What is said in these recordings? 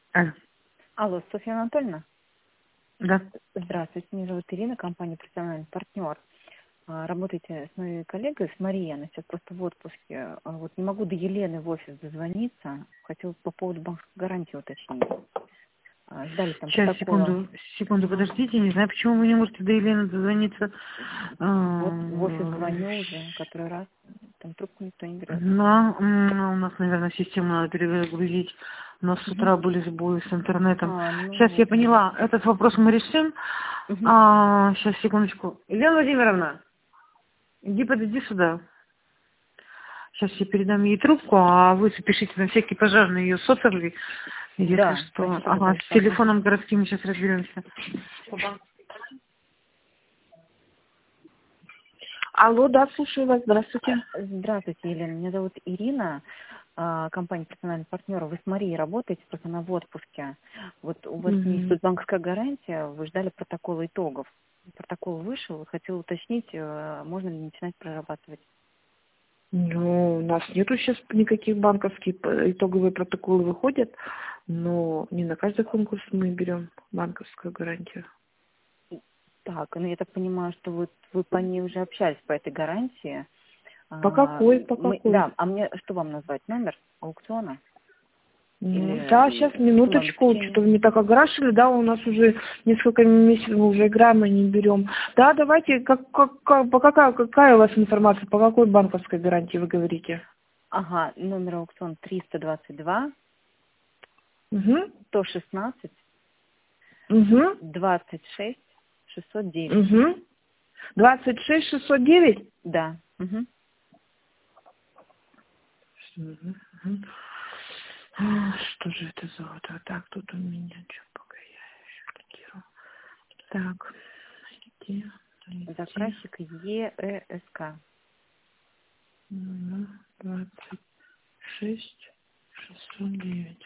Алло. Алло, Софья Анатольевна? Да. Здравствуйте, меня зовут Ирина, компания «Профессиональный партнер». Работаете с моей коллегой, с Марией, она сейчас просто в отпуске. Вот не могу до Елены в офис дозвониться. Хотела по поводу банковской гарантии уточнить. Ждали там Сейчас, протокола. секунду, подождите. Не знаю, почему вы не можете до Елены дозвониться. Вот в офис звоню уже который раз. Там трубку никто не берет. Да, у нас, наверное, систему надо перегрузить. У нас с утра были сбои с интернетом. Ну Сейчас я вот. поняла. Этот вопрос мы решим. Мгм. Сейчас, секундочку. Елена Владимировна, иди подойди сюда. Сейчас я передам ей трубку, а вы запишите на всякий пожарный ее сотовый. Если Да, что. спасибо Ага, с большое. телефоном городским сейчас разберемся. Алло, да, слушаю вас. Здравствуйте. Здравствуйте, Елена. Меня зовут Ирина, компания «Профессиональный партнер». Вы с Марией работаете, просто она в отпуске. Вот у вас не Мгм. действует банковская гарантия, вы ждали протокола итогов. Протокол вышел, вот хотела уточнить, можно ли начинать прорабатывать. Ну, у нас нету сейчас никаких банковских, итоговые протоколы выходят, но не на каждый конкурс мы берем банковскую гарантию. Так, ну я так понимаю, что вот вы по ней уже общались, по этой гарантии. По какой, по Да, какой? а мне что вам назвать? Номер аукциона? Ну, Или да, сейчас, сумма минуточку, что-то обеспечения? вы не так ограшили, да, у нас уже несколько месяцев мы уже играем и не берем. Да, давайте, какая у вас информация, по какой банковской гарантии вы говорите? Ага, номер аукцион 322 Угу, 116 угу, 26 609. угу. 26609? Да. Мгм. Мгм, мгм. Что же это за вот так тут у меня? Что, пока я еще кликирую. Так, найти. Заказчик ЕЭСК. 26 609.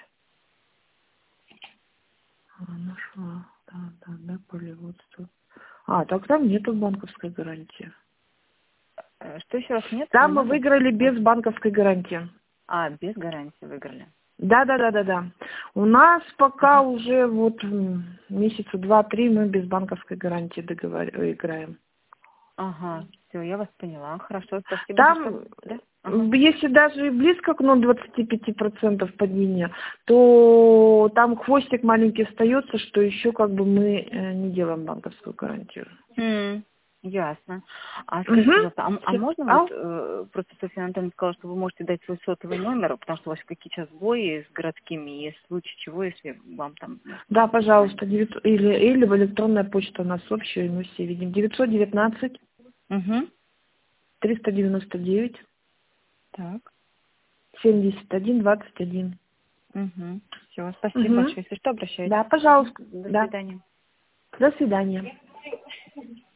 Нашла. Да, полеводство. Так там нету банковской гарантии. Что еще раз нет? Не Там мы надо? выиграли без банковской гарантии. Без гарантии выиграли. Да. У нас пока уже вот месяца 2-3 мы без банковской гарантии играем. Ага, все, я вас поняла. Хорошо, спасибо большое. Там, Да? Ага. если даже и близко к 0,25% падения, то там хвостик маленький остается, что еще как бы мы не делаем банковскую гарантию. Ясно. Скажите, Угу. пожалуйста, можно вот, просто Софья Анатольевна сказала, что вы можете дать свой сотовый номер, потому что у вас какие сейчас сбои с городскими, есть в случае чего, если вам там... Да, пожалуйста, или в электронная почта у нас общая, и мы все видим. 919 Угу. 399 Так. 71 21. Угу. Все, спасибо Угу. большое. Если что, обращайтесь. Да, пожалуйста. До Да. свидания. До свидания.